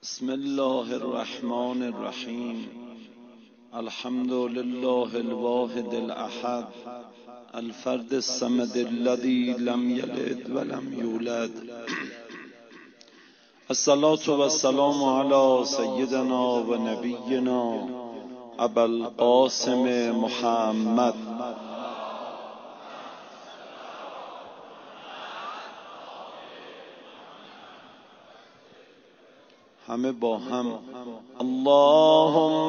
بسم الله الرحمن الرحیم. الحمد لله الواحد الأحد الفرد الصمد الذي لم يلد ولم يولد. الصلاة والسلام على سيدنا ونبينا أبا القاسم محمد. همه با هم اللهم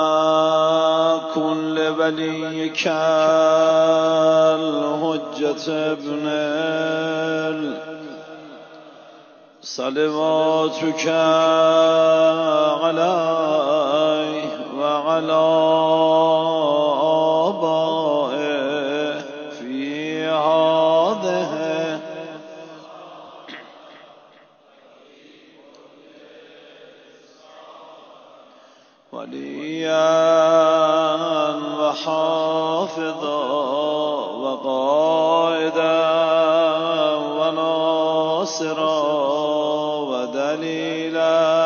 کن لولیک الحجة ابن صلواتک علیه و علی آبائه فی هذه وليا وحافظا وقائدا وناصرا ودليلا.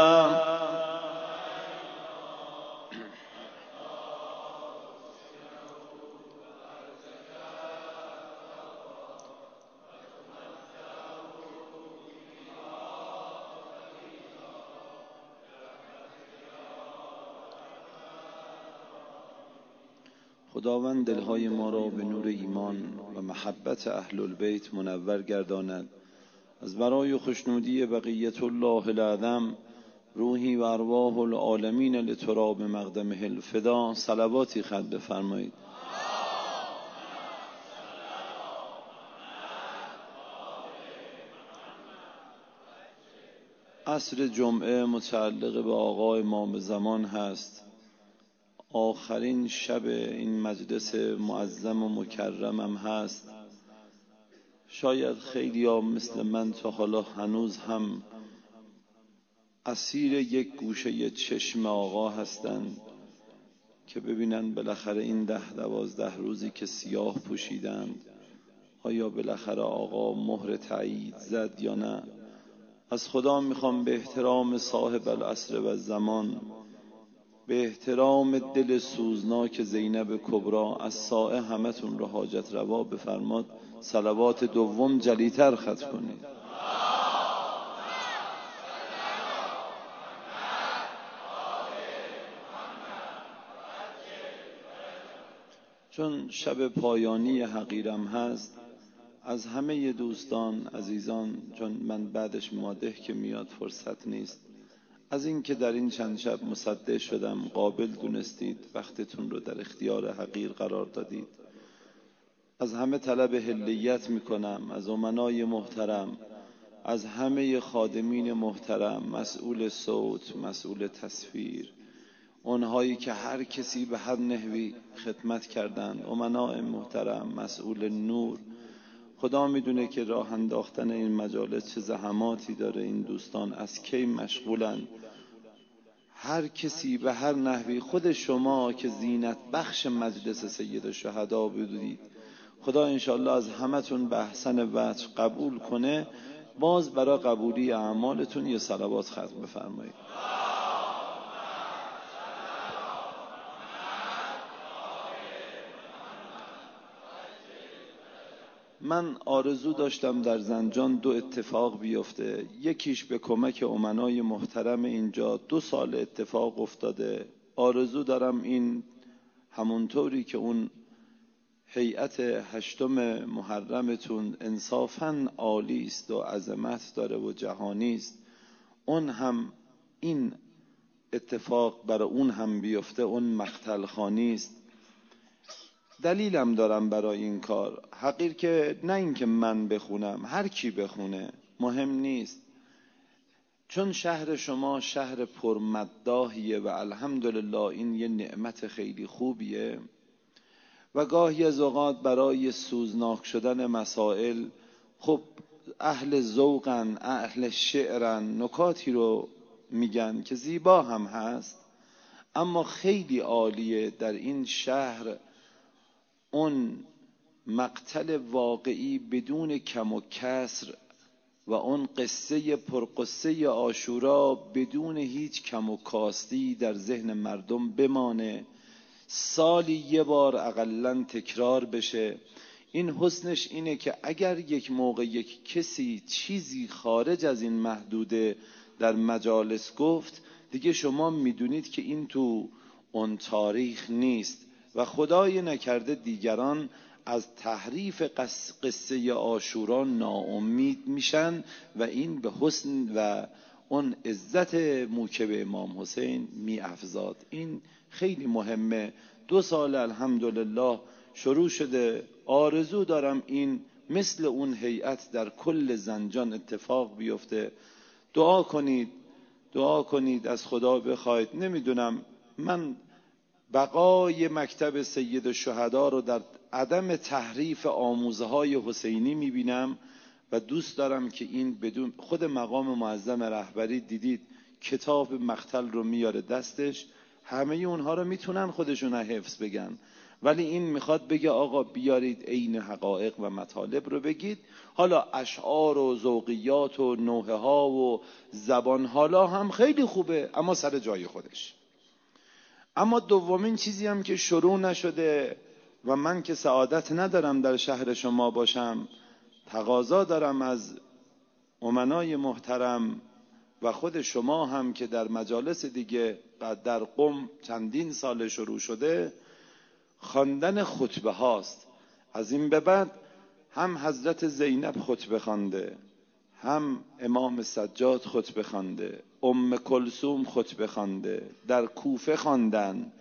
خداوند دلهای ما را به نور ایمان و محبت اهل البیت منور گرداند. از برای خوشنودی بقیت الله الاعظم روحی و ارواح العالمین لتراب مقدمه الفدا صلواتی ختم بفرمایید. عصر جمعه متعلق به آقا امام زمان هست. آخرین شب این مجلس معظم و مکرمم هست. شاید خیلی ها مثل من تا حالا هنوز هم اسیر یک گوشه چشم آقا هستند که ببینن بالاخره این 10-12 روزی که سیاه پوشیدند آیا بالاخره آقا مهر تایید زد یا نه. از خدا میخوام به احترام صاحب العصر و زمان، به احترام دل سوزناک زینب کبرا، از سائه همتون رو حاجت روا بفرماد صلوات دوم جلیتر ختم کنید. چون شب پایانی حقیرم هست، از همه دوستان عزیزان، چون من بعدش ماده که میاد فرصت نیست، از این که در این چند شب مصدع شدم قابل دونستید وقتتون رو در اختیار حقیر قرار دادید. از همه طلب هلیت میکنم، از امنای محترم، از همه خادمین محترم، مسئول صوت، مسئول تصویر، اونهایی که هر کسی به هر نحوی خدمت کردند، امنای محترم، مسئول نور. خدا میدونه که راه انداختن این مجالس چه زحماتی داره. این دوستان از کی مشغولن، هر کسی به هر نحوی. خود شما که زینت بخش مجلس سید الشهدا بودید، خدا انشاءالله از همتون به احسن وجه قبول کنه. باز برای قبولی اعمالتون یه صلوات ختم بفرمایید. من آرزو داشتم در زنجان 2 اتفاق بیفته. یکیش به کمک امنای محترم اینجا 2 سال اتفاق افتاده. آرزو دارم این همونطوری که اون هیئت 8 محرمتون انصافاً عالی است و عظمت داره و جهانی است، اون هم این اتفاق برای اون هم بیفته. اون مقتل خانی است. دلیلم دارم برای این کار. حقیر که نه اینکه من بخونم، هر کی بخونه مهم نیست. چون شهر شما شهر پرمداحیه و الحمدلله این یه نعمت خیلی خوبیه و گاهی از اوقات برای سوزناک شدن مسائل، خب اهل ذوقن، اهل شعرن، نکاتی رو میگن که زیبا هم هست، اما خیلی عالیه در این شهر اون مقتل واقعی بدون کم و کسر و اون قصه پرقصه عاشورا بدون هیچ کم و کاستی در ذهن مردم بمانه، سالی یه بار اقلن تکرار بشه. این حسنش اینه که اگر یک موقع یک کسی چیزی خارج از این محدوده در مجالس گفت، دیگه شما میدونید که این تو اون تاریخ نیست و خدای نکرده دیگران از تحریف قصه عاشورا ناامید میشن و این به حسن و اون عزت موکب امام حسین میافزاد. این خیلی مهمه. 2 سال الحمدلله شروع شده. آرزو دارم این مثل اون هیئت در کل زنجان اتفاق بیفته. دعا کنید از خدا بخواید. نمیدونم، من بقای مکتب سید الشهدا رو در عدم تحریف آموزه های حسینی میبینم و دوست دارم که این بدون خود مقام معظم رهبری دیدید کتاب مقتل رو میاره دستش، همه اونها رو میتونن خودشون حفظ بگن، ولی این میخواد بگه آقا بیارید عین حقایق و مطالب رو بگید. حالا اشعار و ذوقیات و نوحه ها و زبان حالا هم خیلی خوبه، اما سر جای خودش. اما دومین چیزی هم که شروع نشده و من که سعادت ندارم در شهر شما باشم، تقاضا دارم از امنای محترم و خود شما هم که در مجالس دیگه در قم چندین سال شروع شده، خواندن خطبه هاست. از این به بعد هم حضرت زینب خطبه خوانده، هم امام سجاد خطبه خوانده، ام کلثوم خطبه خوانده، در کوفه خواندن،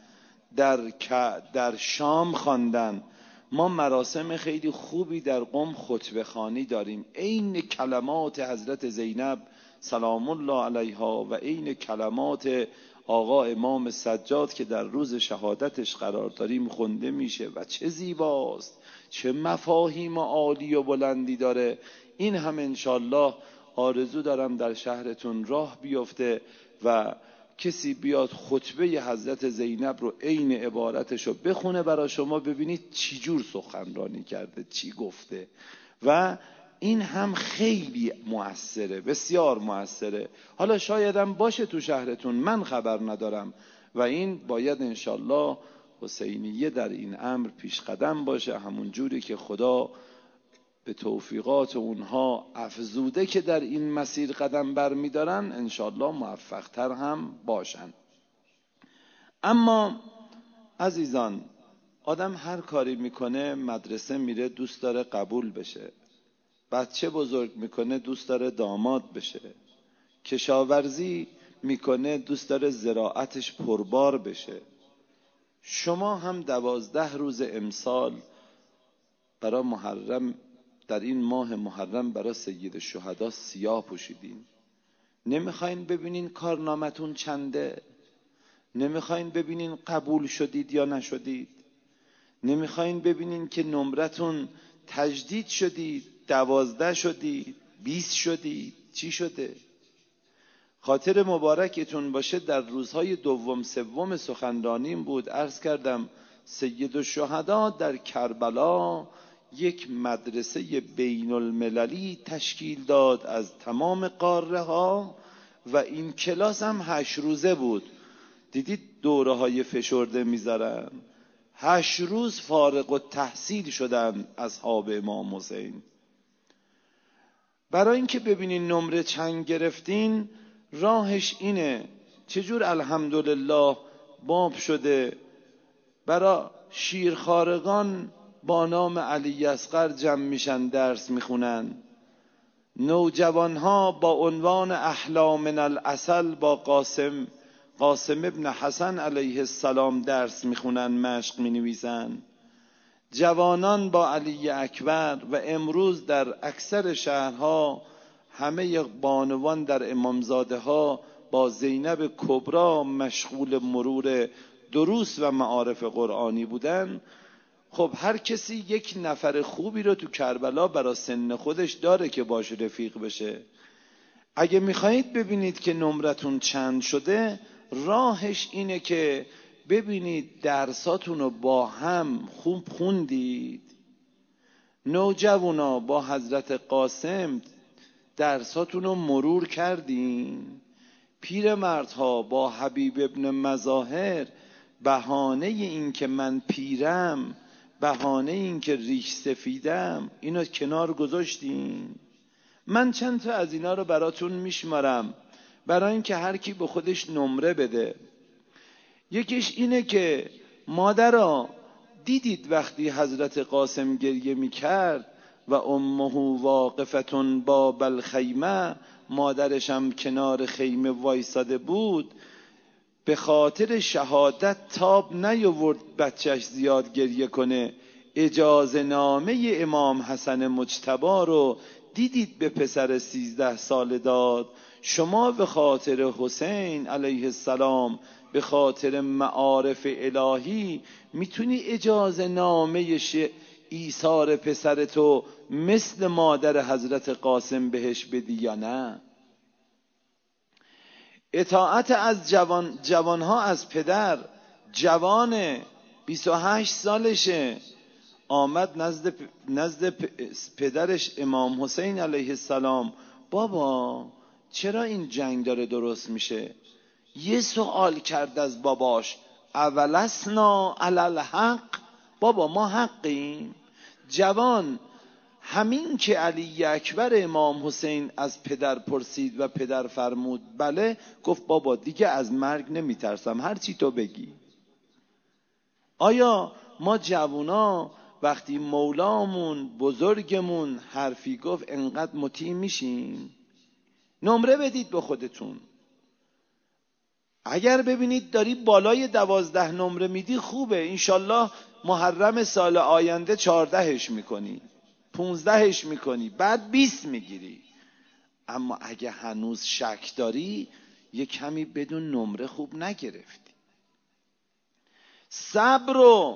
در شام خواندن. ما مراسم خیلی خوبی در قم خطبه خوانی داریم، عین کلمات حضرت زینب سلام الله علیها و عین کلمات آقا امام سجاد که در روز شهادتش قرار داریم خونده میشه و چه زیباست، چه مفاهیم عالی و بلندی داره. این هم انشالله آرزو دارم در شهرتون راه بیفته و کسی بیاد خطبه حضرت زینب رو عین عبارتش رو بخونه برای شما، ببینید چی جور سخنرانی کرده، چی گفته. و این هم خیلی مؤثره، بسیار مؤثره. حالا شاید هم باشه تو شهرتون، من خبر ندارم و این باید انشالله حسینیه در این امر پیش قدم باشه، همون جوری که خدا به توفیقات اونها افزوده که در این مسیر قدم برمیدارن، انشالله موفق تر هم باشن. اما عزیزان، آدم هر کاری میکنه، مدرسه میره دوست داره قبول بشه، بچه بزرگ میکنه دوست داره داماد بشه، کشاورزی میکنه دوست داره زراعتش پربار بشه. شما هم 12 روز امسال برای محرم، در این ماه محرم برای سید الشهدا سیاه پوشیدین. نمیخواین ببینین کارنامتون چنده؟ نمیخواین ببینین قبول شدید یا نشدید؟ نمیخواین ببینین که نمرتون تجدید شدید، 12 شدید، 20 شدید؟ چی شده؟ خاطر مبارکتون باشه، در روزهای دوم سوم سخنرانیم بود، عرض کردم سید الشهدا در کربلا یک مدرسه بین المللی تشکیل داد از تمام قاره ها و این کلاس هم 8 روزه بود. دیدید دوره های فشرده میذارن، 8 روز فارغ التحصیل شدن اصحاب امام حسین. برای اینکه ببینین نمره چند گرفتین، راهش اینه چجور الحمدلله باب شده برای شیرخوارگان با نام علی اصغر جمع میشن درس میخونن، نوجوانها با عنوان احلی من العسل با قاسم ابن حسن علیه السلام درس میخونن، مشق مینویسن، جوانان با علی اکبر و امروز در اکثر شهرها همه بانوان در امامزاده ها با زینب کبرا مشغول مرور دروس و معارف قرآنی بودن. خب هر کسی یک نفر خوبی رو تو کربلا برای سن خودش داره که باش رفیق بشه. اگه میخواهید ببینید که نمرتون چند شده، راهش اینه که ببینید درساتون رو با هم خوب خوندید. نوجوانا با حضرت قاسم درساتون رو مرور کردین؟ پیرمردها با حبیب ابن مظاهر بهانه این که من پیرم، بهانه این که ریش سفیدم، اینو کنار گذاشتین؟ من چند تا از اینا رو براتون میشمارم برای اینکه هر کی به خودش نمره بده. یکیش اینه که مادرها دیدید وقتی حضرت قاسم گریه میکرد و امه واقفتون باب الخیمه، مادرشم کنار خیمه وایساده بود، به خاطر شهادت تاب نیاورد بچهش زیاد گریه کنه. اجازه نامه امام حسن مجتبی رو دیدید به پسر 13 ساله داد. شما به خاطر حسین علیه السلام، به خاطر معارف الهی میتونی اجازه نامه ایثار پسرتو مثل مادر حضرت قاسم بهش بدی یا نه؟ اطاعت از جوانها از پدر. جوان 28 سالشه آمد نزد پدرش امام حسین علیه السلام، بابا چرا این جنگ داره درست میشه؟ یه سوال کرد از باباش، اولسنا علی الحق، بابا ما حقیم؟ جوان همین که علی اکبر امام حسین از پدر پرسید و پدر فرمود بله، گفت بابا دیگه از مرگ نمیترسم، هر چی تو بگی. آیا ما جوونا وقتی مولامون بزرگمون حرفی گفت انقدر مطیع میشیم؟ نمره بدید به خودتون. اگر ببینید داری بالای 12 نمره میدی خوبه، انشالله محرم سال آینده 14ش میکنی، 15ش میکنی، بعد 20 میگیری. اما اگه هنوز شک داری یه کمی بدون نمره خوب نگرفتی. صبر رو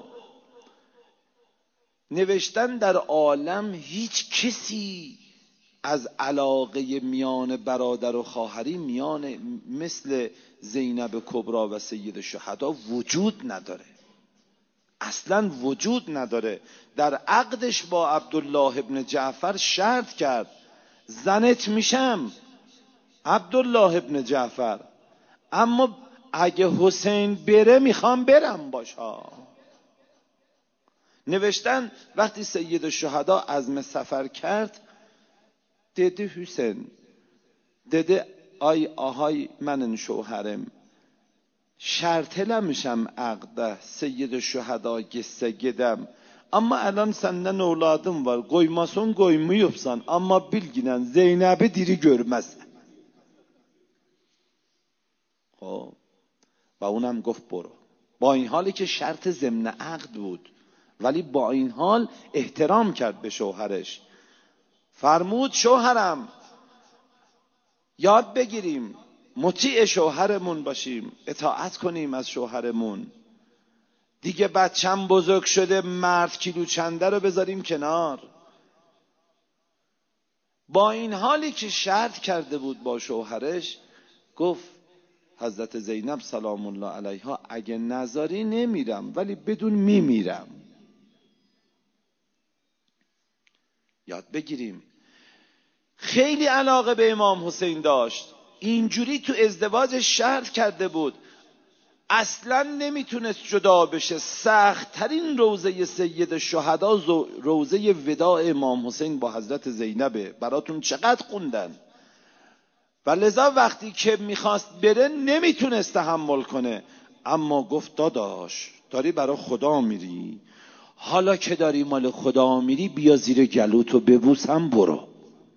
نوشتن در عالم هیچ کسی از علاقه میان برادر و خواهری میان مثل زینب کبرا و سید الشهدا وجود نداره، اصلا وجود نداره. در عقدش با عبدالله ابن جعفر شرط کرد زنت میشم عبدالله ابن جعفر، اما اگه حسین بره میخوام برم باشا. نوشتن وقتی سید الشهدا عزم سفر کرد، dedi Hüseyin, dedi ay ahay mənin şohərim, şərt eləmişəm əqdə Seyyid-i Şühəda getsə gedəm, amma ələn səndən evladım var, qoymason qoymayıbsan, amma bilginən Zeynəbi diri görməzsən. خب و اونم گفت برو، با این حالی که شرط ضمن عقد بود ولی با این حال احترام کرد به شوهرش. فرمود شوهرم یاد بگیریم مطیع شوهرمون باشیم، اطاعت کنیم از شوهرمون. دیگه بچم بزرگ شده، مرد کیلو چنده رو بذاریم کنار. با این حالی که شرط کرده بود با شوهرش، گفت حضرت زینب سلام الله علیها اگه نذاری نمیرم ولی بدون میمیرم. یاد بگیریم. خیلی علاقه به امام حسین داشت، اینجوری تو ازدواجش شرط کرده بود، اصلا نمیتونست جدا بشه. سخت ترین روزه سید الشهدا روزه وداع امام حسین با حضرت زینبه. براتون چقدر خوندن. و لذا وقتی که میخواست بره نمیتونست تحمل کنه، اما گفت داداش داری برای خدا میری، حالا که داری مال خدا میری بیا زیر گلوتو ببوسم برو.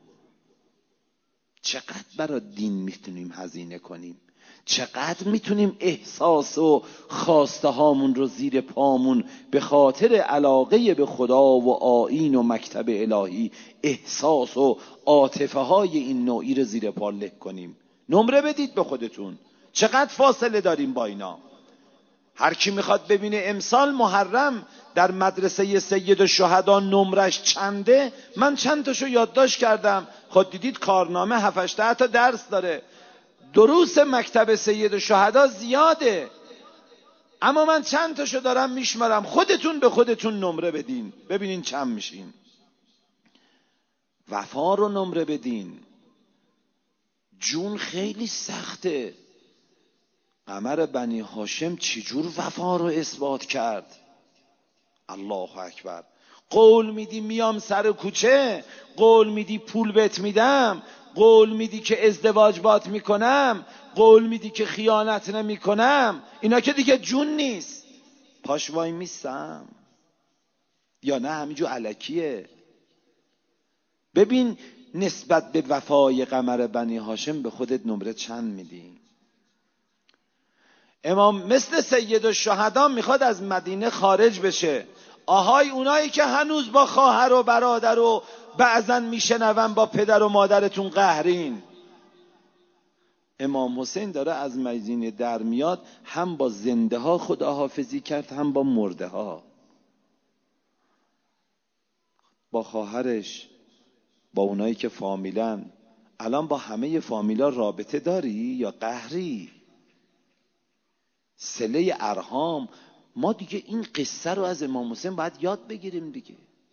چقدر برای دین میتونیم هزینه کنیم، چقدر میتونیم احساس و خواسته هامون رو زیر پامون به خاطر علاقه به خدا و آیین و مکتب الهی احساس و عاطفه های این نوعی رو زیر پا له کنیم. نمره بدید به خودتون چقدر فاصله داریم با اینا. هر کی میخواد ببینه امسال محرم در مدرسه سید الشهدا نمرش چنده، من چند تاشو یادداشت کردم. خود دیدید کارنامه 7-8 تا درس داره، دروس مکتب سید الشهدا زیاده، اما من چند تاشو دارم میشمارم. خودتون به خودتون نمره بدین ببینین چند میشین. وفا رو نمره بدین. جون خیلی سخته. قمر بنی هاشم چجور وفا رو اثبات کرد؟ الله اکبر. قول میدی میام سر کوچه، قول میدی پول بهت میدم، قول میدی که ازدواج بات میکنم، قول میدی که خیانت نمیکنم، اینا که دیگه جون نیست. پاش وای میستم یا نه همینجور الکیه؟ ببین نسبت به وفای قمر بنی هاشم به خودت نمره چند میدی؟ امام مثل سید الشهدا میخواد از مدینه خارج بشه. آهای اونایی که هنوز با خواهر و برادر و بعضن میشنون با پدر و مادرتون قهرین، امام حسین داره از مدینه در میاد، هم با زنده ها خداحافظی کرد هم با مرده ها. با خواهرش، با اونایی که فامیلن. الان با همه فامیلا رابطه داری یا قهری؟ صله ارحام. ما دیگه این قصه رو از امام حسین باید یاد بگیریم دیگه.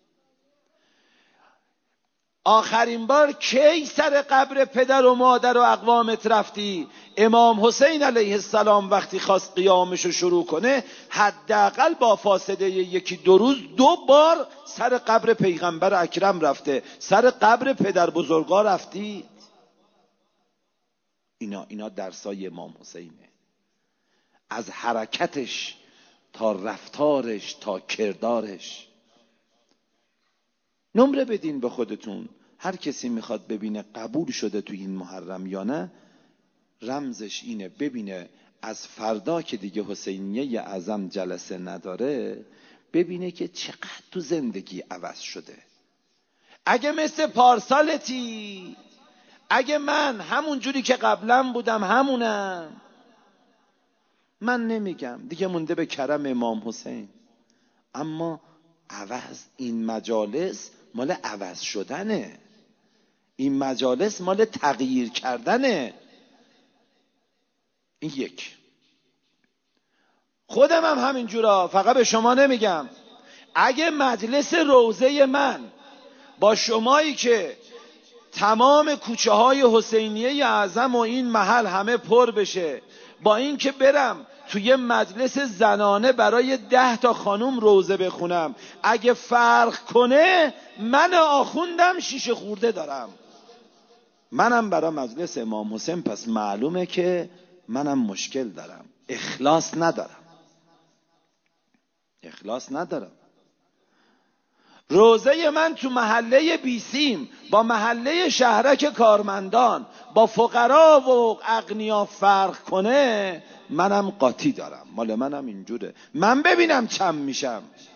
آخرین بار کی سر قبر پدر و مادر و اقوامت رفتی؟ امام حسین علیه السلام وقتی خواست قیامش رو شروع کنه، حداقل با فاصله 1-2 روز 2 بار سر قبر پیغمبر اکرم رفته، سر قبر پدر بزرگا رفتی. اینا درسای امام حسینه. از حرکتش تا رفتارش تا کردارش. نمره بدین به خودتون. هر کسی میخواد ببینه قبول شده تو این محرم یا نه، رمزش اینه ببینه از فردا که دیگه حسینیه اعظم جلسه نداره، ببینه که چقدر تو زندگی عوض شده. اگه مثل پارسالتی، اگه من همون جوری که قبلا بودم همونم، من نمیگم دیگه مونده به کرم امام حسین، اما عوض. این مجالس مال عوض شدنه، این مجالس مال تغییر کردنه. این یک. خودم هم همین جورا، فقط به شما نمیگم. اگه مجلس روضه من با شمایی که تمام کوچه های حسینیه اعظم و این محل همه پر بشه، با این که برم توی مجلس زنانه برای 10 تا خانوم روضه بخونم، اگه فرق کنه، من آخوندم شیشه خورده دارم. منم برای مجلس امام حسین پس معلومه که منم مشکل دارم، اخلاص ندارم. روضه من تو محله بیسیم با محله شهرک کارمندان با فقرا و اغنیا فرق کنه، منم قاطی دارم. مال منم اینجوره. من ببینم چم میشم.